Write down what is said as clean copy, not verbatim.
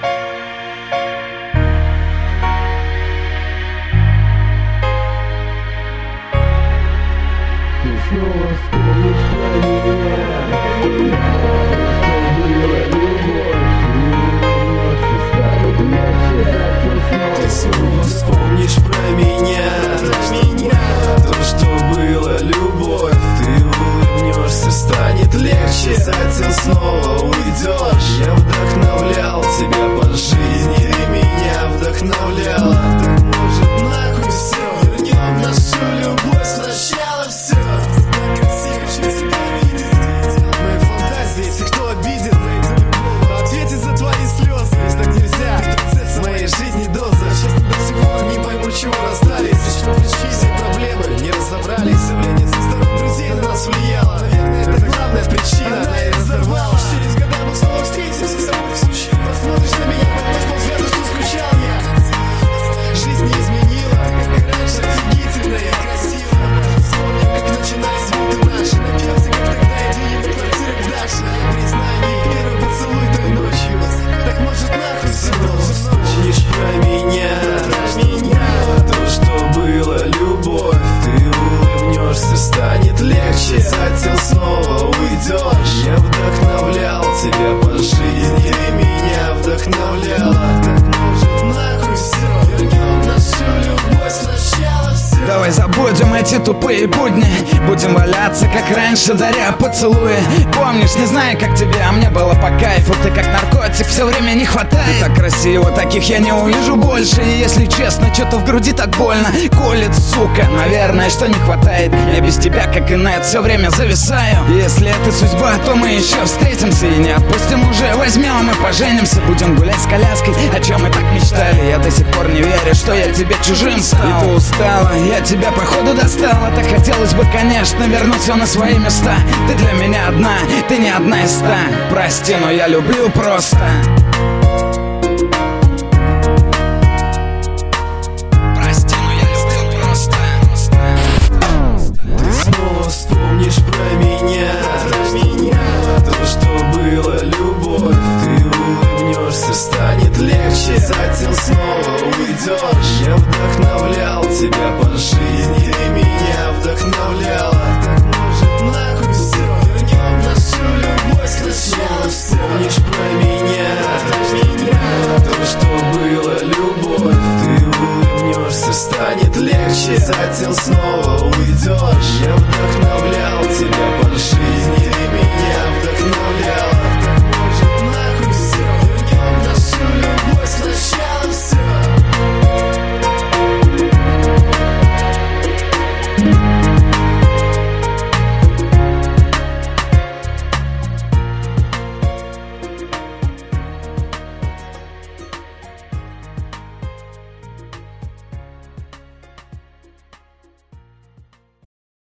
Ты снова вспомнишь про меня, то, что было любовь. Ты улыбнешься, станет легче, затем снова уйдешь. Я вдохновлял тебя по жизни, ты меня вдохновляла. Так может нахуй все, вернем нашу любовь сначала. Все так красиво, хочу тебя видеть. Мои фантазии, если кто обидит, ответит за твои слезы. Если так нельзя, в моей жизни доза. Честно, до сих пор не пойму, чего расстались. Все проблемы не разобрались. Давление со стороны друзей на нас влияло. Наверное, это главная причина, она и разорвала. Через года мы снова встретимся с тобой в случае. Посмотришь на меня, поймешь полвека, что скучал я. Жизнь не изменила, как и раньше, офигительно и красиво. Вспомним, как начинались минуты наши. Напьемся, как тогда, и двинем в квартиру к Даше. Я признаю, не первый поцелуй той ночью. Так может нахуй все должен. Вспомнишь про меня, то, что было любовь. Ты улыбнешься, станет легче, затем снова уйдешь. Я вдохновлял тебя по жизни, ты меня вдохновляла. Так может нахуй все, вернем нашу любовь сначала. Давай забудем эти тупые будни, будем валяться, как раньше, даря поцелуи. Помнишь, не знаю, как тебе, а мне было по кайфу. Ты как наркотик, все время не хватает. Ты так красиво, таких я не увижу больше. И если честно, что-то в груди так больно колет, сука, наверное, что не хватает. Я без тебя, как и Нет, все время зависаю. И если это судьба, то мы еще встретимся и не отпустим уже. Возьмем и поженимся, будем гулять с коляской, о чем мы так мечтали. Я до сих пор не верю, что я тебе чужим стал. И ты устала, я тебя походу достала. Так хотелось бы, конечно, вернуть все на свои места. Ты для меня одна, ты не одна из 100. Прости, но я люблю просто. Прости, но я люблю просто. Ты снова вспомнишь про меня, то, что было любовь. Ты улыбнешься, станет легче, затем снова уйдешь. Я вдохновлял тебя по жизни,